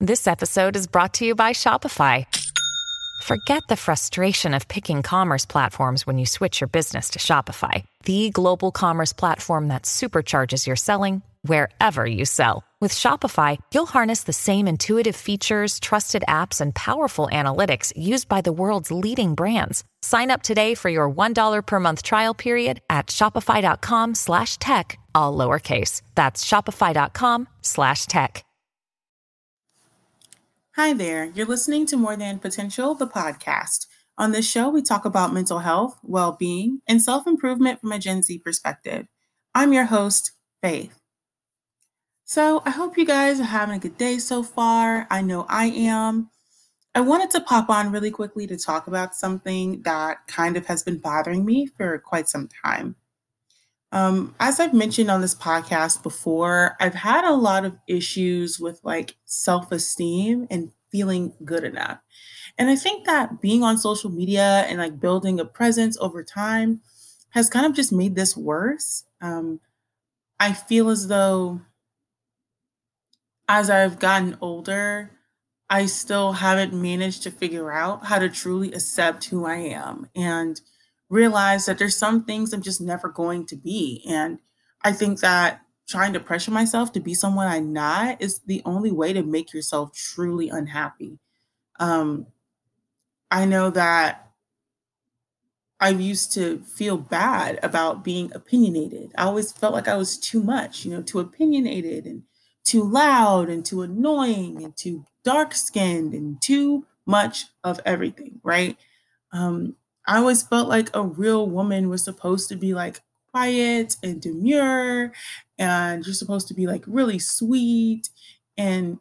This episode is brought to you by Shopify. Forget the frustration of picking commerce platforms when you switch your business to Shopify, the global commerce platform that supercharges your selling wherever you sell. With Shopify, you'll harness the same intuitive features, trusted apps, and powerful analytics used by the world's leading brands. Sign up today for your $1 per month trial period at shopify.com/tech, all lowercase. That's shopify.com/tech. Hi there, you're listening to More Than Potential, the podcast. On this show, we talk about mental health, well-being, and self-improvement from a Gen Z perspective. I'm your host, Faith. So I hope you guys are having a good day so far. I know I am. I wanted to pop on really quickly to talk about something that kind of has been bothering me for quite some time. As I've mentioned on this podcast before, I've had a lot of issues with like self-esteem and feeling good enough. And I think that being on social media and like building a presence over time has kind of just made this worse. I feel as though as I've gotten older, I still haven't managed to figure out how to truly accept who I am and realize that there's some things I'm just never going to be. And I think that trying to pressure myself to be someone I'm not is the only way to make yourself truly unhappy. Um, I know that I used to feel bad about being opinionated. I always felt like I was too much, too opinionated and too loud and too annoying and too dark skinned and too much of everything, right? Um, I always felt like a real woman was supposed to be like quiet and demure, and you're supposed to be like really sweet. And,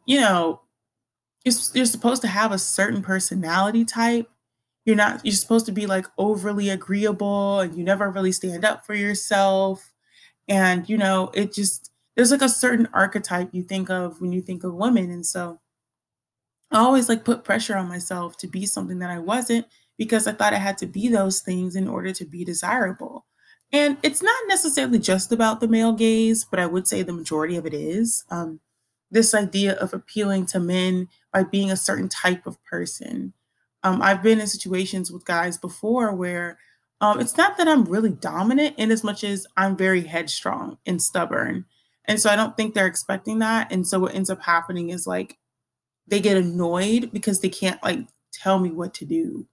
you're supposed to have a certain personality type. You're supposed to be like overly agreeable and you never really stand up for yourself. And, it just, there's like a certain archetype you think of when you think of women. And so I always like put pressure on myself to be something that I wasn't because I thought I had to be those things in order to be desirable. And it's not necessarily just about the male gaze, but I would say the majority of it is. This idea of appealing to men by being a certain type of person. I've been in situations with guys before where it's not that I'm really dominant in as much as I'm very headstrong and stubborn. And so I don't think they're expecting that. And so what ends up happening is like they get annoyed because they can't like tell me what to do.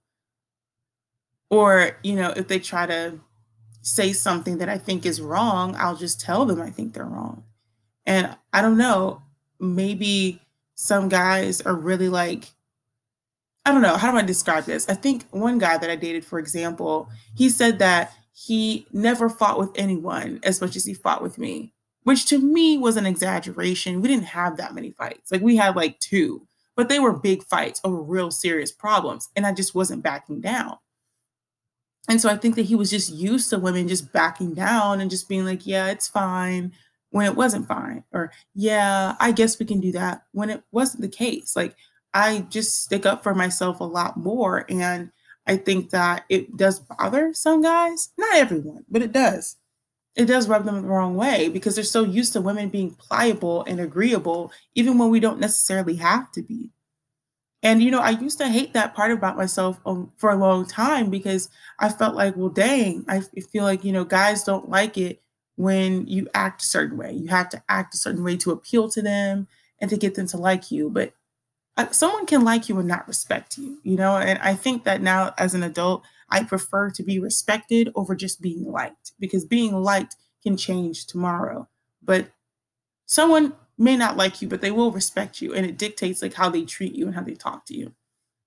Or, if they try to say something that I think is wrong, I'll just tell them I think they're wrong. And I don't know, maybe some guys are really like, I don't know, how do I describe this? I think one guy that I dated, for example, he said that he never fought with anyone as much as he fought with me, which to me was an exaggeration. We didn't have that many fights. Like we had like two, but they were big fights over real serious problems. And I just wasn't backing down. And so I think that he was just used to women just backing down and just being like, yeah, it's fine when it wasn't fine. Or, yeah, I guess we can do that when it wasn't the case. Like, I just stick up for myself a lot more. And I think that it does bother some guys, not everyone, but it does. It does rub them the wrong way because they're so used to women being pliable and agreeable, even when we don't necessarily have to be. And, I used to hate that part about myself for a long time because I felt like, well, dang, I feel like, guys don't like it when you act a certain way. You have to act a certain way to appeal to them and to get them to like you. But someone can like you and not respect you, and I think that now as an adult, I prefer to be respected over just being liked because being liked can change tomorrow. But someone may not like you, but they will respect you. And it dictates like how they treat you and how they talk to you.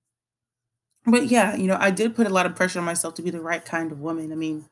But yeah, I did put a lot of pressure on myself to be the right kind of woman. I mean,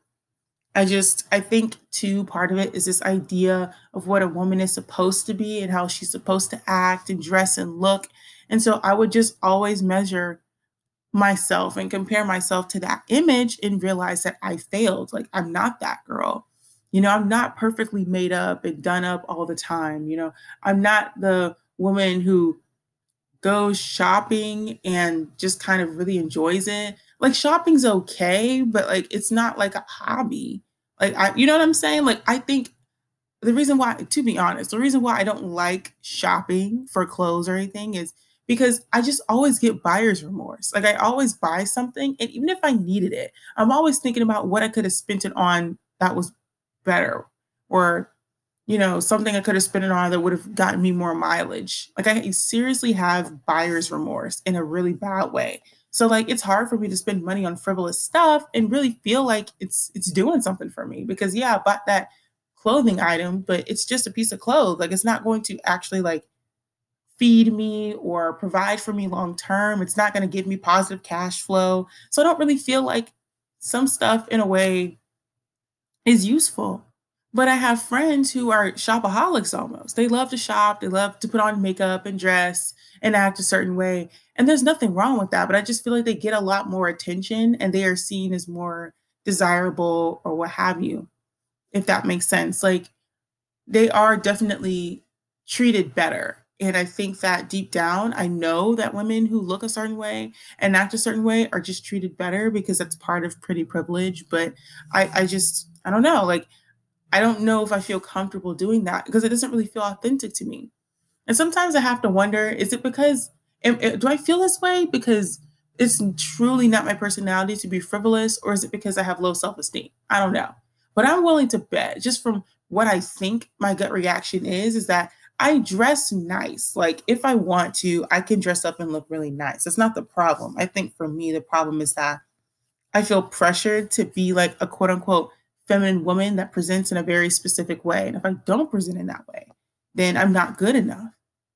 I think too, part of it is this idea of what a woman is supposed to be and how she's supposed to act and dress and look. And so I would just always measure myself and compare myself to that image and realize that I failed. Like, I'm not that girl. I'm not perfectly made up and done up all the time. I'm not the woman who goes shopping and just kind of really enjoys it. Like, shopping's okay, but like it's not like a hobby. Like, you know what I'm saying? Like, I think the reason why, to be honest, the reason why I don't like shopping for clothes or anything is because I just always get buyer's remorse. Like I always buy something, and even if I needed it, I'm always thinking about what I could have spent it on that was better, or something I could have spent it on that would have gotten me more mileage. Like I seriously have buyer's remorse in a really bad way. So like it's hard for me to spend money on frivolous stuff and really feel like it's doing something for me, because yeah, I bought that clothing item, but it's just a piece of clothes. Like it's not going to actually like feed me or provide for me long term. It's not going to give me positive cash flow. So I don't really feel like some stuff in a way is useful. But I have friends who are shopaholics almost. They love to shop, they love to put on makeup and dress and act a certain way. And there's nothing wrong with that. But I just feel like they get a lot more attention and they are seen as more desirable or what have you, if that makes sense. Like they are definitely treated better. And I think that deep down, I know that women who look a certain way and act a certain way are just treated better because that's part of pretty privilege. But I don't know. Like, I don't know if I feel comfortable doing that because it doesn't really feel authentic to me. And sometimes I have to wonder, is it because, do I feel this way because it's truly not my personality to be frivolous, or is it because I have low self esteem? I don't know. But I'm willing to bet, just from what I think my gut reaction is that I dress nice. Like if I want to, I can dress up and look really nice. That's not the problem. I think for me, the problem is that I feel pressured to be like a quote unquote feminine woman that presents in a very specific way. And if I don't present in that way, then I'm not good enough.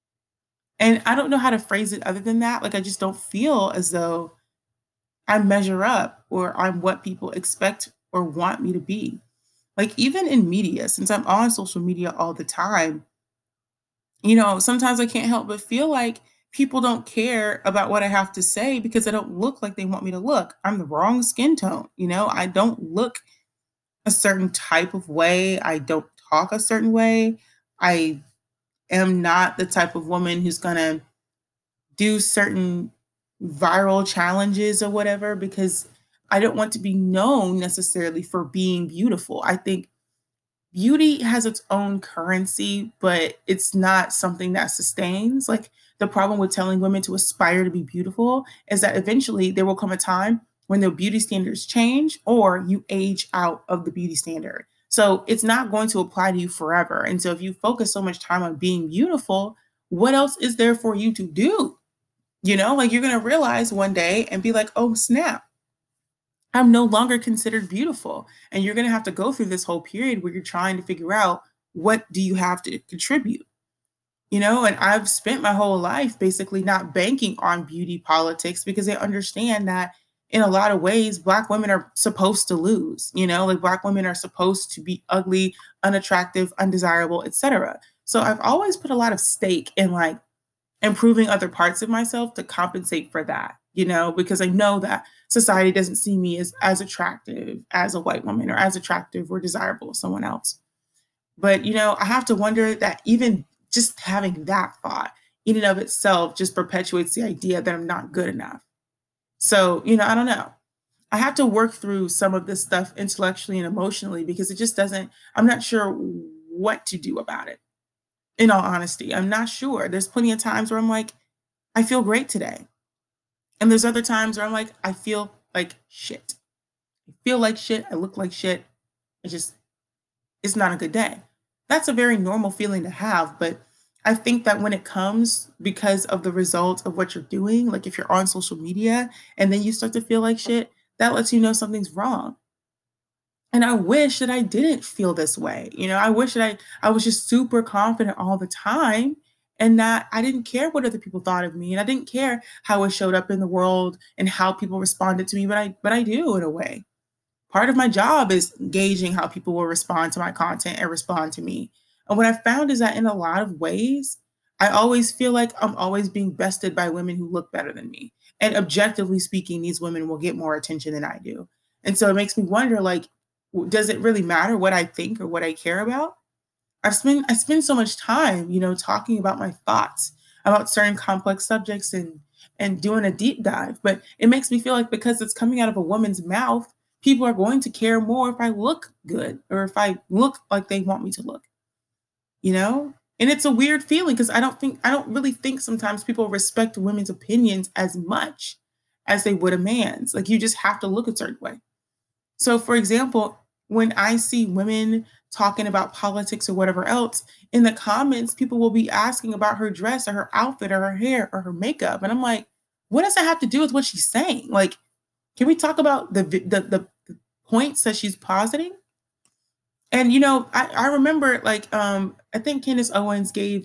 And I don't know how to phrase it other than that. Like, I just don't feel as though I measure up or I'm what people expect or want me to be. Like, even in media, since I'm on social media all the time, sometimes I can't help but feel like people don't care about what I have to say because I don't look like they want me to look. I'm the wrong skin tone. I don't look a certain type of way. I don't talk a certain way. I am not the type of woman who's going to do certain viral challenges or whatever because I don't want to be known necessarily for being beautiful. I think beauty has its own currency, but it's not something that sustains. Like the problem with telling women to aspire to be beautiful is that eventually there will come a time when their beauty standards change or you age out of the beauty standard. So it's not going to apply to you forever. And so if you focus so much time on being beautiful, what else is there for you to do? Like you're going to realize one day and be like, oh, snap, I'm no longer considered beautiful. And you're going to have to go through this whole period where you're trying to figure out what do you have to contribute. And I've spent my whole life basically not banking on beauty politics because they understand that in a lot of ways, Black women are supposed to lose, like Black women are supposed to be ugly, unattractive, undesirable, etc. So I've always put a lot of stake in like improving other parts of myself to compensate for that, because I know that society doesn't see me as attractive as a white woman or as attractive or desirable as someone else. But, I have to wonder that even just having that thought in and of itself just perpetuates the idea that I'm not good enough. So, I don't know. I have to work through some of this stuff intellectually and emotionally because it just doesn't, I'm not sure what to do about it. In all honesty, I'm not sure. There's plenty of times where I'm like, I feel great today. And there's other times where I'm like, I feel like shit. I feel like shit. I look like shit. It's not a good day. That's a very normal feeling to have. But I think that when it comes because of the result of what you're doing, like if you're on social media and then you start to feel like shit, that lets you know something's wrong. And I wish that I didn't feel this way. I wish that I was just super confident all the time and that I didn't care what other people thought of me. And I didn't care how I showed up in the world and how people responded to me, but I do in a way. Part of my job is gauging how people will respond to my content and respond to me. And what I found is that in a lot of ways, I always feel like I'm always being bested by women who look better than me. And objectively speaking, these women will get more attention than I do. And so it makes me wonder, like, does it really matter what I think or what I care about? I spend so much time, talking about my thoughts about certain complex subjects and doing a deep dive. But it makes me feel like because it's coming out of a woman's mouth, people are going to care more if I look good or if I look like they want me to look, you know? And it's a weird feeling because I don't really think sometimes people respect women's opinions as much as they would a man's. Like you just have to look a certain way. So, for example, when I see women talking about politics or whatever else, in the comments, people will be asking about her dress or her outfit or her hair or her makeup. And I'm like, what does that have to do with what she's saying? Like, can we talk about the points that she's positing? And I remember like I think Candace Owens gave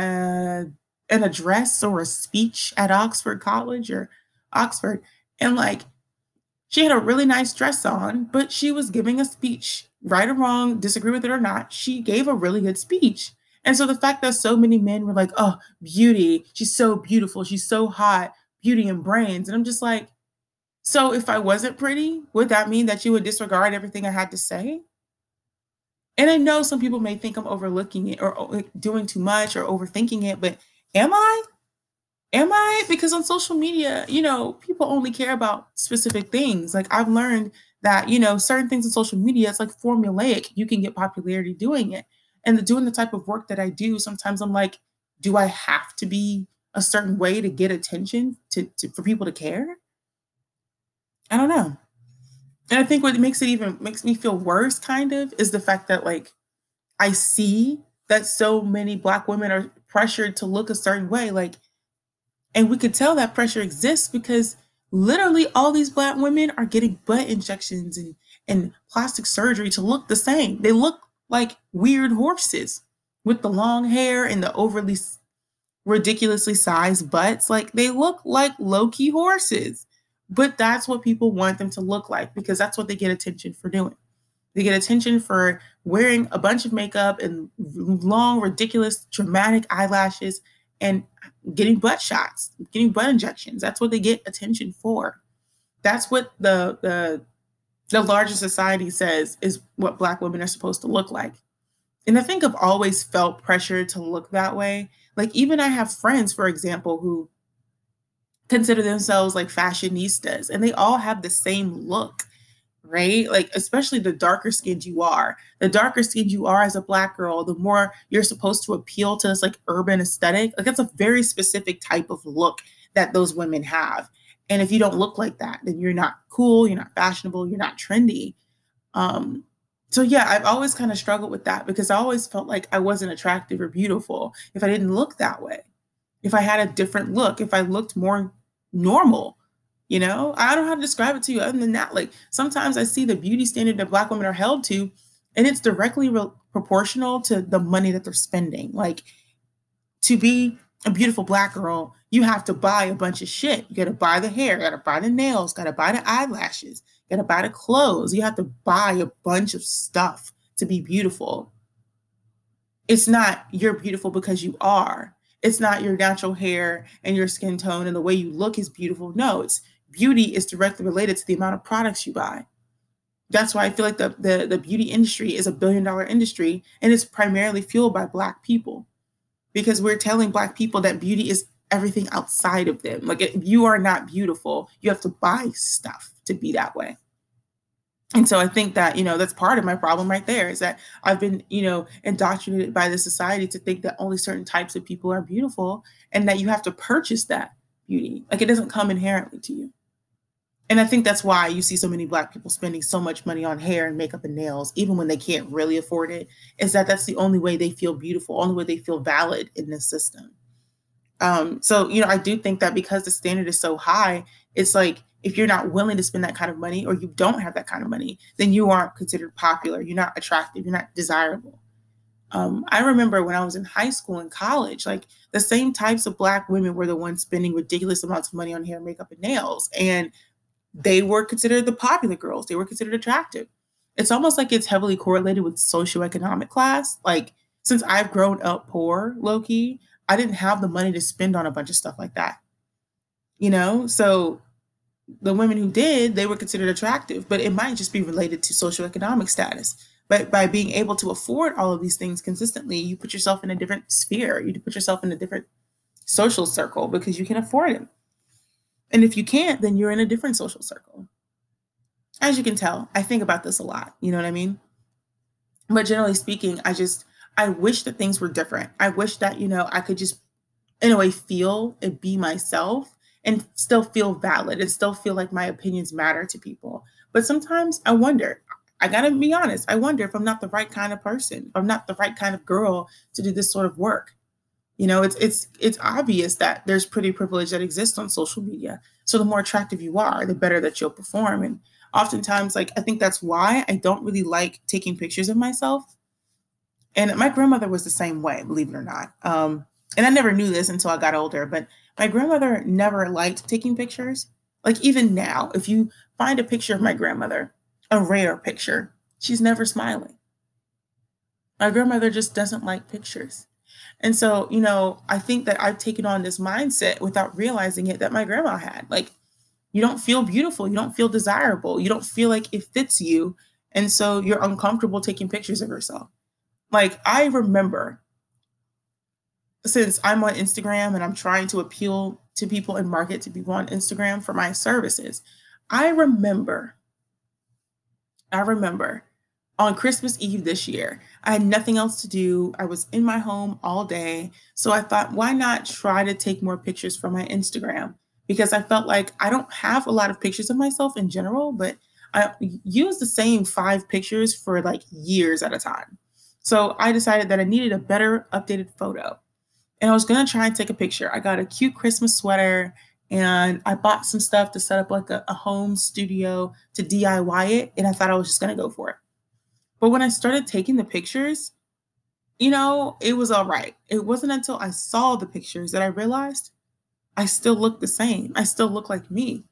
an address or a speech at Oxford College or Oxford, and like she had a really nice dress on, but she was giving a speech, right or wrong, disagree with it or not. She gave a really good speech. And so the fact that so many men were like, oh, beauty, she's so beautiful, she's so hot, beauty and brains. And I'm just like, so if I wasn't pretty, would that mean that you would disregard everything I had to say? And I know some people may think I'm overlooking it or doing too much or overthinking it, but am I? Am I? Because on social media, people only care about specific things. Like I've learned that, certain things on social media, it's like formulaic. You can get popularity doing it. And doing the type of work that I do, sometimes I'm like, do I have to be a certain way to get attention for people to care? I don't know. And I think what makes me feel worse kind of is the fact that like I see that so many Black women are pressured to look a certain way. Like, and we could tell that pressure exists because literally all these Black women are getting butt injections and plastic surgery to look the same. They look like weird horses with the long hair and the overly ridiculously sized butts. Like they look like low-key horses. But that's what people want them to look like because that's what they get attention for doing. They get attention for wearing a bunch of makeup and long, ridiculous, dramatic eyelashes and getting butt shots, getting butt injections. That's what they get attention for. That's what the larger society says is what Black women are supposed to look like. And I think I've always felt pressure to look that way. Like even I have friends, for example, who consider themselves like fashionistas and they all have the same look, right? Like especially the darker skinned you are. The darker skinned you are as a Black girl, the more you're supposed to appeal to this like urban aesthetic. Like it's a very specific type of look that those women have. And if you don't look like that, then you're not cool, you're not fashionable, you're not trendy. Um, so yeah, I've always kind of struggled with that because I always felt like I wasn't attractive or beautiful if I didn't look that way. If I had a different look, if I looked more normal, I don't know how to describe it to you other than that. Like sometimes I see the beauty standard that Black women are held to, and it's directly proportional to the money that they're spending. Like to be a beautiful Black girl, you have to buy a bunch of shit. You got to buy the hair, got to buy the nails, got to buy the eyelashes, got to buy the clothes. You have to buy a bunch of stuff to be beautiful. It's not you're beautiful because you are. It's not your natural hair and your skin tone and the way you look is beautiful. No, it's beauty is directly related to the amount of products you buy. That's why I feel like the beauty industry is a billion-dollar industry and it's primarily fueled by Black people because we're telling Black people that beauty is everything outside of them. Like if you are not beautiful, you have to buy stuff to be that way. And so I think that, that's part of my problem right there is that I've been, indoctrinated by the society to think that only certain types of people are beautiful and that you have to purchase that beauty. Like it doesn't come inherently to you. And I think that's why you see so many Black people spending so much money on hair and makeup and nails, even when they can't really afford it, is that that's the only way they feel beautiful, only way they feel valid in this system. So, I do think that because the standard is so high, it's like if you're not willing to spend that kind of money or you don't have that kind of money, then you aren't considered popular. You're not attractive. You're not desirable. I remember when I was in high school and college, like the same types of Black women were the ones spending ridiculous amounts of money on hair, makeup, and nails. And they were considered the popular girls. They were considered attractive. It's almost like it's heavily correlated with socioeconomic class. Like since I've grown up poor, low key, I didn't have the money to spend on a bunch of stuff like that. So the women who did, they were considered attractive, but it might just be related to socioeconomic status. But by being able to afford all of these things consistently, you put yourself in a different sphere. You put yourself in a different social circle because you can afford it. And if you can't, then you're in a different social circle. As you can tell, I think about this a lot. You know what I mean? But generally speaking, I wish that things were different. I wish that, I could just in a way feel and be myself and still feel valid and still feel like my opinions matter to people. But sometimes I wonder, I gotta be honest, I wonder if I'm not the right kind of person, if I'm not the right kind of girl to do this sort of work. It's obvious that there's pretty privilege that exists on social media. So the more attractive you are, the better that you'll perform. And oftentimes, like I think that's why I don't really like taking pictures of myself. And my grandmother was the same way, believe it or not. And I never knew this until I got older, but my grandmother never liked taking pictures. Like even now, if you find a picture of my grandmother, a rare picture, she's never smiling. My grandmother just doesn't like pictures. And so, I think that I've taken on this mindset without realizing it that my grandma had. Like, you don't feel beautiful, you don't feel desirable, you don't feel like it fits you. And so you're uncomfortable taking pictures of yourself. Like, I remember since I'm on Instagram and I'm trying to appeal to people and market to people on Instagram for my services, I remember, I remember on Christmas Eve this year, I had nothing else to do. I was in my home all day. So I thought, why not try to take more pictures for my Instagram? Because I felt like I don't have a lot of pictures of myself in general, but I use the same 5 pictures for like years at a time. So I decided that I needed a better updated photo. And I was gonna try and take a picture. I got a cute Christmas sweater and I bought some stuff to set up like a home studio to DIY it. And I thought I was just gonna go for it. But when I started taking the pictures, it was all right. It wasn't until I saw the pictures that I realized I still look the same. I still look like me.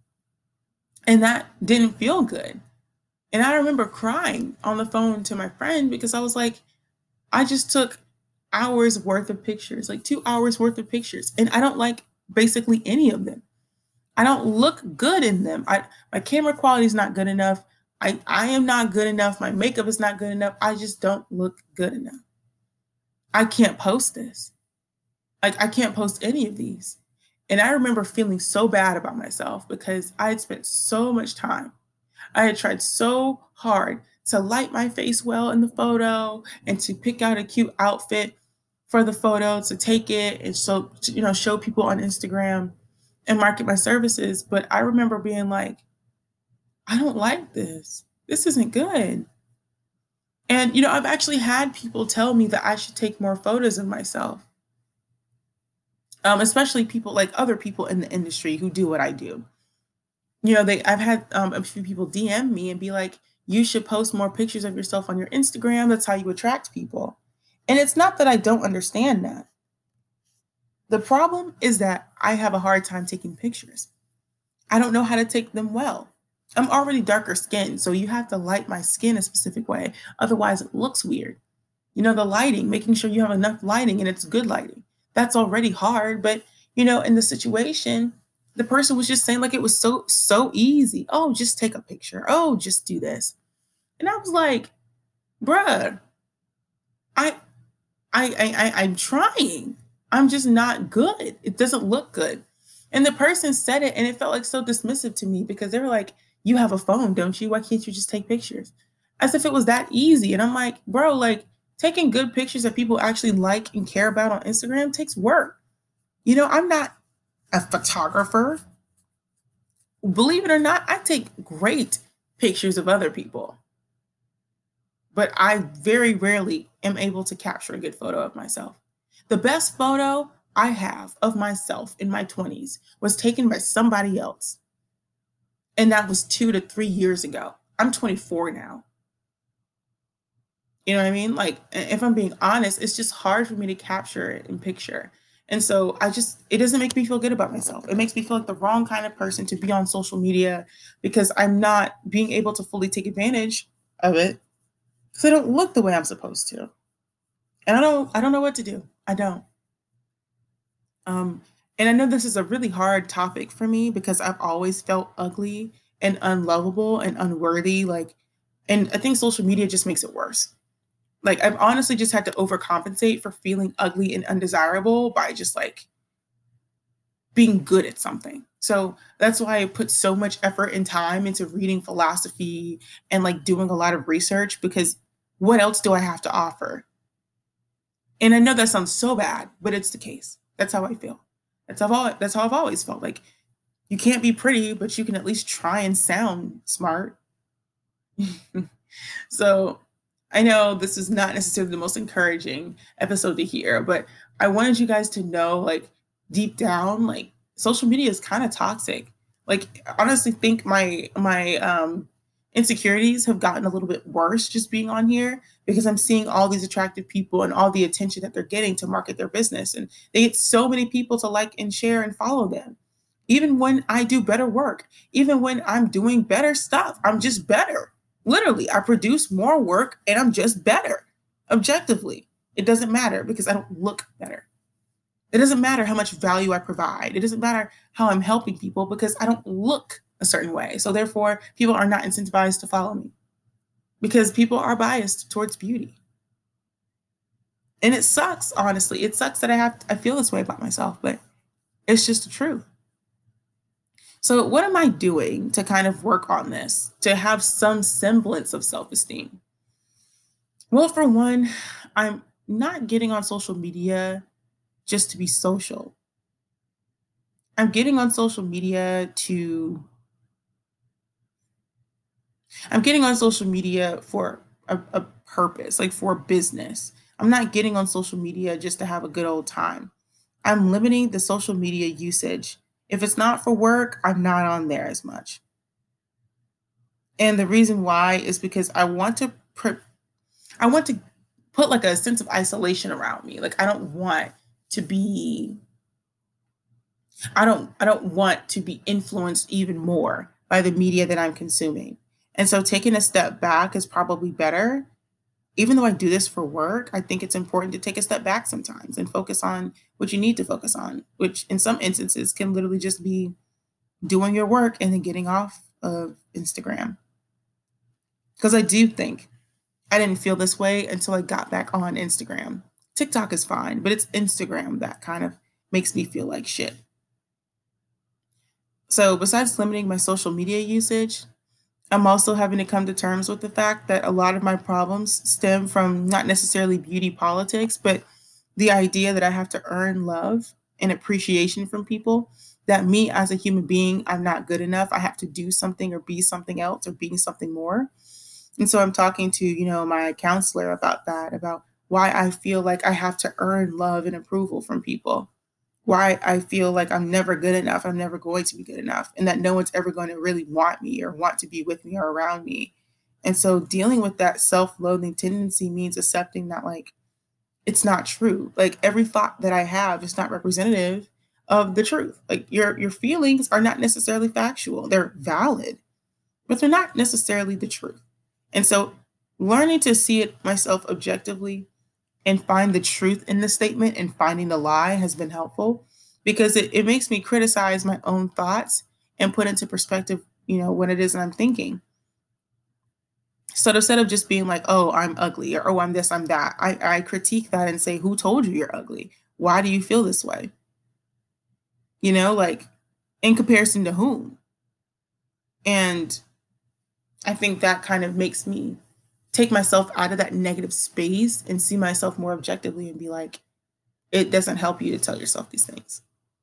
And that didn't feel good. And I remember crying on the phone to my friend because I was like, I just took hours worth of pictures, like 2 hours worth of pictures. And I don't like basically any of them. I don't look good in them. My camera quality is not good enough. I am not good enough. My makeup is not good enough. I just don't look good enough. I can't post this. Like I can't post any of these. And I remember feeling so bad about myself because I had spent so much time. I had tried so hard to light my face well in the photo and to pick out a cute outfit for the photo to take it and show people on Instagram and market my services. But I remember being like, I don't like this. This isn't good. And I've actually had people tell me that I should take more photos of myself. Especially people like other people in the industry who do what I do. I've had a few people DM me and be like, you should post more pictures of yourself on your Instagram. That's how you attract people. And it's not that I don't understand that. The problem is that I have a hard time taking pictures. I don't know how to take them well. I'm already darker skinned, so you have to light my skin a specific way. Otherwise, it looks weird. The lighting, making sure you have enough lighting and it's good lighting. That's already hard. But, in the situation, the person was just saying like it was so easy. Oh, just take a picture. Oh, just do this. And I was like, bruh, I I'm trying. I'm just not good. It doesn't look good. And the person said it and it felt like so dismissive to me because they were like, you have a phone, don't you? Why can't you just take pictures? As if it was that easy. And I'm like, bro, like taking good pictures that people actually like and care about on Instagram takes work. I'm not a photographer. Believe it or not, I take great pictures of other people. But I very rarely am able to capture a good photo of myself. The best photo I have of myself in my 20s was taken by somebody else. And that was 2 to 3 years ago. I'm 24 now. You know what I mean? Like, if I'm being honest, it's just hard for me to capture it in picture. And so it doesn't make me feel good about myself. It makes me feel like the wrong kind of person to be on social media because I'm not being able to fully take advantage of it because I don't look the way I'm supposed to. And I don't know what to do. I don't. Um, and I know this is a really hard topic for me because I've always felt ugly and unlovable and unworthy. And I think social media just makes it worse. Like I've honestly just had to overcompensate for feeling ugly and undesirable by just like being good at something. So that's why I put so much effort and time into reading philosophy and like doing a lot of research because what else do I have to offer? And I know that sounds so bad, but it's the case. That's how I feel. That's how I've always felt. Like, you can't be pretty, but you can at least try and sound smart. So I know this is not necessarily the most encouraging episode to hear, but I wanted you guys to know, like, deep down, like, social media is kind of toxic. Like, I honestly think my insecurities have gotten a little bit worse just being on here, because I'm seeing all these attractive people and all the attention that they're getting to market their business, and they get so many people to like and share and follow them. Even when I do better work, even when I'm doing better stuff, I'm just better. Literally, I produce more work and I'm just better. Objectively, it doesn't matter because I don't look better. It doesn't matter how much value I provide. It doesn't matter how I'm helping people because I don't look a certain way. So therefore, people are not incentivized to follow me because people are biased towards beauty. And it sucks, honestly. It sucks that I feel this way about myself, but it's just the truth. So, what am I doing to kind of work on this, to have some semblance of self esteem? Well, for one, I'm not getting on social media just to be social. I'm getting on social media to, I'm getting on social media for a purpose, like for business. I'm not getting on social media just to have a good old time. I'm limiting the social media usage. If it's not for work, I'm not on there as much. And the reason why is because I want to put like a sense of isolation around me. Like, I don't want to be I don't want to be influenced even more by the media that I'm consuming. And so taking a step back is probably better. Even though I do this for work, I think it's important to take a step back sometimes and focus on what you need to focus on, which in some instances can literally just be doing your work and then getting off of Instagram. Because I do think I didn't feel this way until I got back on Instagram. TikTok is fine, but it's Instagram that kind of makes me feel like shit. So, besides limiting my social media usage, I'm also having to come to terms with the fact that a lot of my problems stem from not necessarily beauty politics, but the idea that I have to earn love and appreciation from people, that me as a human being, I'm not good enough. I have to do something or be something else or being something more. And so I'm talking to, my counselor about that, about why I feel like I have to earn love and approval from people, why I feel like I'm never good enough, I'm never going to be good enough, and that no one's ever going to really want me or want to be with me or around me. And so dealing with that self-loathing tendency means accepting that, like, it's not true. Like, every thought that I have is not representative of the truth. Like, your feelings are not necessarily factual. They're valid, but they're not necessarily the truth. And so learning to see it myself objectively and find the truth in the statement and finding the lie has been helpful, because it makes me criticize my own thoughts and put into perspective, what it is that I'm thinking. So instead of just being like, oh, I'm ugly, or oh, I'm this, I'm that, I critique that and say, who told you you're ugly? Why do you feel this way? Like, in comparison to whom? And I think that kind of makes me take myself out of that negative space and see myself more objectively and be like, it doesn't help you to tell yourself these things.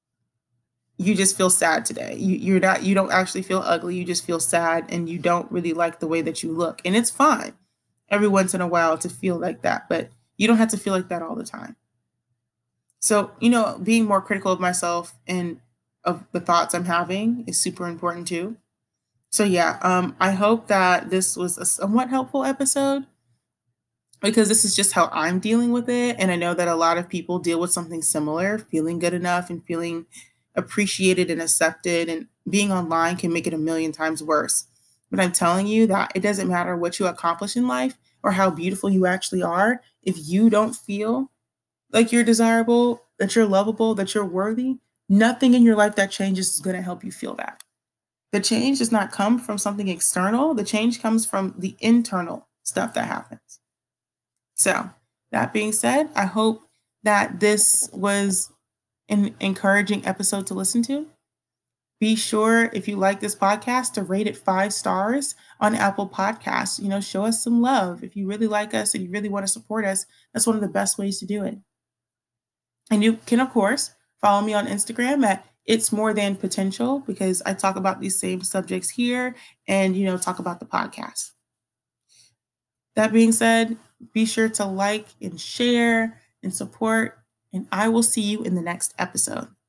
You just feel sad today. You don't actually feel ugly. You just feel sad and you don't really like the way that you look. And it's fine every once in a while to feel like that, but you don't have to feel like that all the time. So, being more critical of myself and of the thoughts I'm having is super important too. So yeah, I hope that this was a somewhat helpful episode, because this is just how I'm dealing with it. And I know that a lot of people deal with something similar, feeling good enough and feeling appreciated and accepted. And being online can make it a million times worse. But I'm telling you that it doesn't matter what you accomplish in life or how beautiful you actually are. If you don't feel like you're desirable, that you're lovable, that you're worthy, nothing in your life that changes is going to help you feel that. The change does not come from something external. The change comes from the internal stuff that happens. So, that being said, I hope that this was an encouraging episode to listen to. Be sure, if you like this podcast, to rate it 5 stars on Apple Podcasts. Show us some love. If you really like us and you really want to support us, that's one of the best ways to do it. And you can, of course, follow me on Instagram at It's More Than Potential, because I talk about these same subjects here and, talk about the podcast. That being said, be sure to like and share and support, and I will see you in the next episode.